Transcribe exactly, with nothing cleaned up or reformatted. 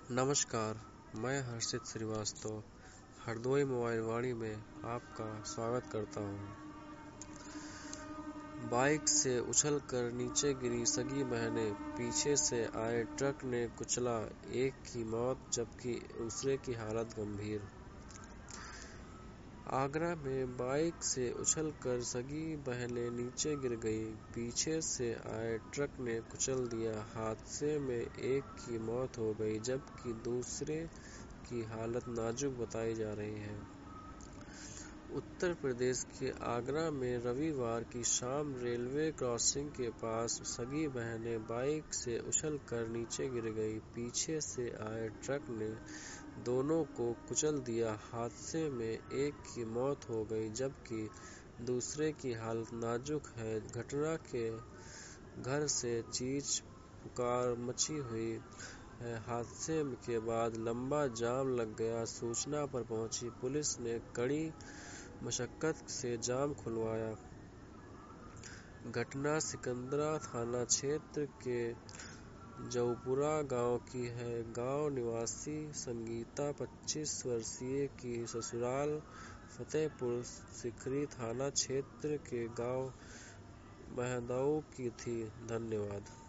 नमस्कार, मैं हर्षित श्रीवास्तव हरदोई मोबाइल वाणी में आपका स्वागत करता हूं। बाइक से उछलकर नीचे गिरी सगी बहनें, पीछे से आए ट्रक ने कुचला, एक की मौत जबकि दूसरे की हालत गंभीर। आगरा में बाइक से उछलकर सगी बहनें नीचे गिर गईं, पीछे से आए ट्रक ने कुचल दिया। हादसे में एक की मौत हो गई जबकि दूसरे की हालत नाजुक बताई जा रही है। उत्तर प्रदेश के आगरा में रविवार की शाम रेलवे क्रॉसिंग के पास सगी बहनें बाइक से उछलकर नीचे गिर गईं, पीछे से आए ट्रक ने दोनों को कुचल दिया। हादसे में एक की मौत हो गई जबकि दूसरे की हालत नाजुक है। घटना के घर से चीख पुकार मची हुई है। हादसे के बाद लंबा जाम लग गया। सूचना पर पहुंची पुलिस ने कड़ी मशक्कत से जाम खुलवाया। घटना सिकंदरा थाना क्षेत्र के जऊपुरा गांव की है। गांव निवासी संगीता पच्चीस वर्षीय की ससुराल फतेहपुर सीकरी थाना क्षेत्र के गांव महदऊ की थी। धन्यवाद।